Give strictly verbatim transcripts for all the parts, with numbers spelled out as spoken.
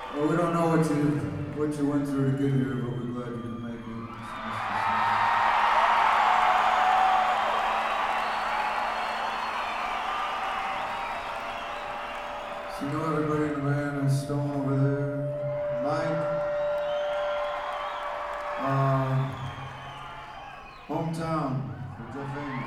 Well, we don't know what you what you went through to get here, but we're glad you could make it. So you know everybody in the band is Stone over there, Mike, uh, Hometown for Jeff Amy.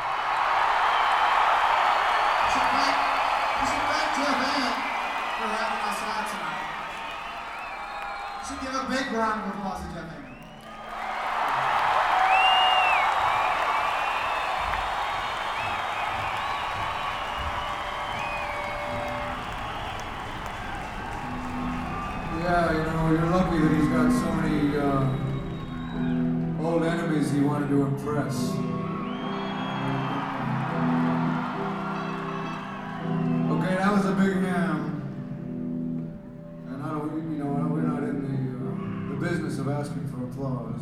We should thank, we should thank Jeff Amy for having us out tonight. We should give a big round of applause to Jeff Amy. Yeah, you know, you're lucky that he's got so many uh, old enemies he wanted to impress. Okay, that was a big ham. And I don't, you know, we're not in the, uh, the business of asking for applause.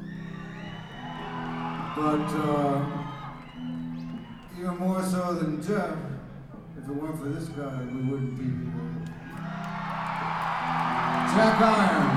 But uh, even more so than Jeff, if it weren't for this guy, we wouldn't be here. Jack Iron.